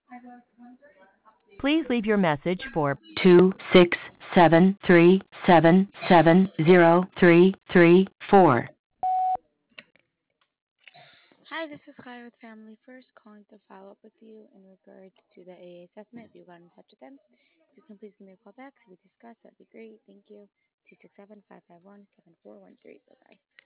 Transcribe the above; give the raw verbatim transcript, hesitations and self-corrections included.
Please leave your message for two six seven three seven seven zero three three four. Hi, this is Kai with Family First, calling to follow up with you in regards to the A A assessment. If you got in touch with them, if you can please give me a call back so we discuss, that'd be great. Thank you. two six seven, five five one, seven four one three. Bye bye.